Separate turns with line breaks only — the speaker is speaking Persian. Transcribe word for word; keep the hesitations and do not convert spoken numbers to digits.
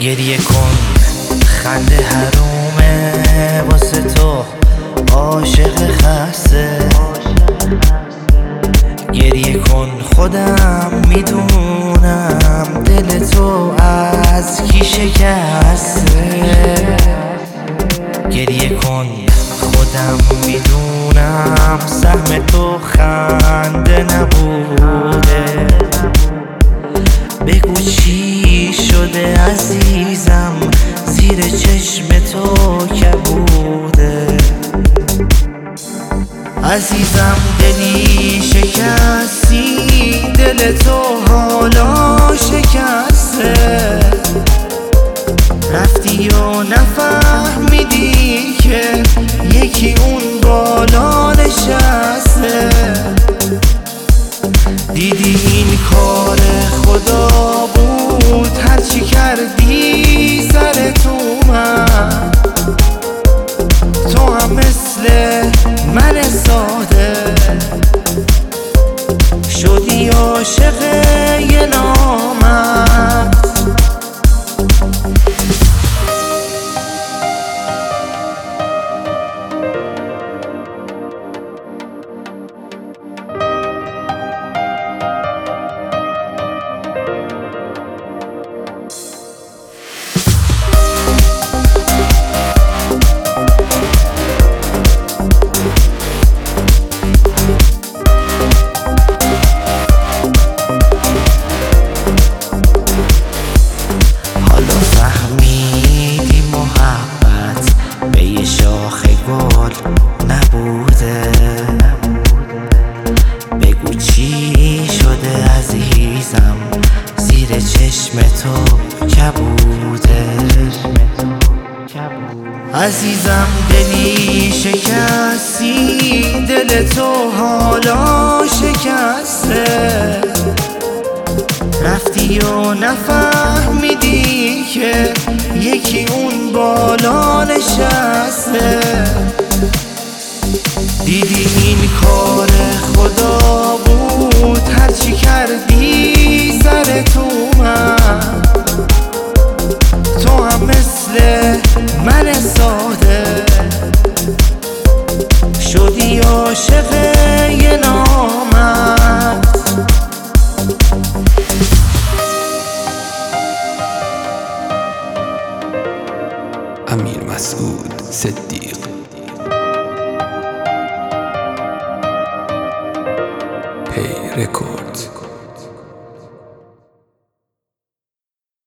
گریه کن خنده حرومه واسه تو عاشق خسته. گریه کن خودم میدونم دل تو از کی شکسته. گریه کن خودم میدونم سهم تو خنده نبوده. بگو چی شده عزیزم زیر چشم تو کبوده. عزیزم دلی شکستی دل تو حالا شکسته. رفتی و نفهمیدی که یکی اون بالا نشسته. دیدی این کار خدا بود هرچی کردی سرت اومد. تو هم مثل من ساده شدی عاشق یه نامرد. نبوده. بگو چی شده عزیزم زیر چشم تو کبوده. عزیزم دلی شکستی دل تو حالا شکسته. رفتی و نفهمیدی که یکی اون بالا نشسته. دیدی این کار خدا بود هرچی کردی سرت اومد. تو هم مثل من ساده شدی عاشق یه نامرد.
امیر مسعود صدیق پی رکورد.